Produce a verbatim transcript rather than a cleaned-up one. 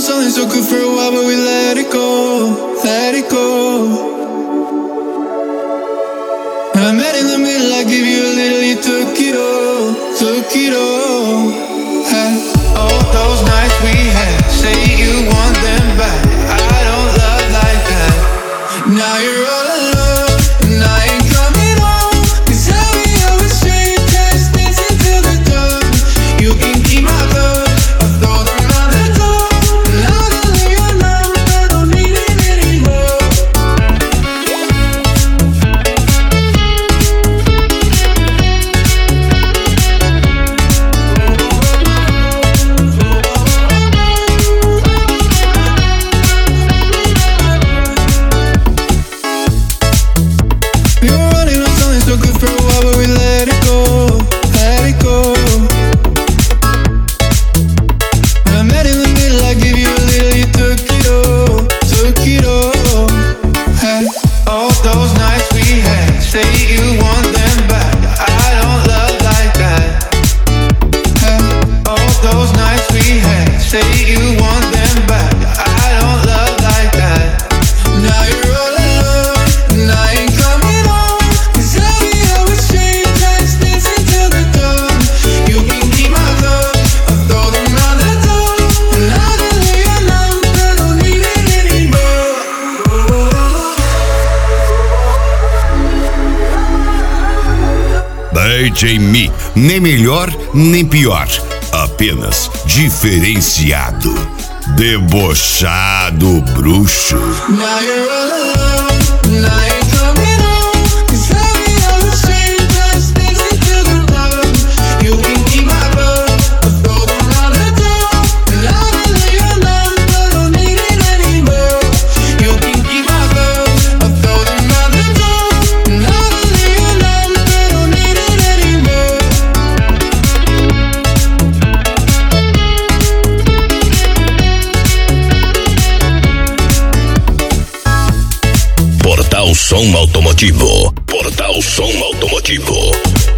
something so good for a while, but we let it go, let it go. I met in the middle, I give you a little, you took it all, took it all. Had all those nights we had, say you want them back. I don't love like that. Now you're all alone, and I ain't coming home. Cause I'll be always straight, just dancing till the dawn. You can keep my love, I'll throw them out the door. And I'll leave you alone, I don't need it anymore. We were running on something so good for a while, but we let it go, let it go. I met in the middle, I give you a little, you took it all, took it all. Had all those nights we had, say you want them back. I don't love like that. Had all those nights we had, say you want them back. I don't love like that. Now you're all alone, and I ain't coming home. Cause I'll be always straight, just dancing till the dawn. You can keep my love, I'll throw them out the door. And I'll just leave you alone, I don't need it anymore. D J Mi, nem melhor nem pior, apenas diferenciado, debochado bruxo. Now you're all alone, and I ain't coming home. Cause I'll be always straight, just dancing till the dawn. You can keep my love, I'll throw them out the door. And I'll just leave you alone, I don't need it anymore. You can keep my love, I'll throw them out the door. And I'll just leave you alone, I don't need it anymore. Portal Som Automotivo. Portal Som Automotivo.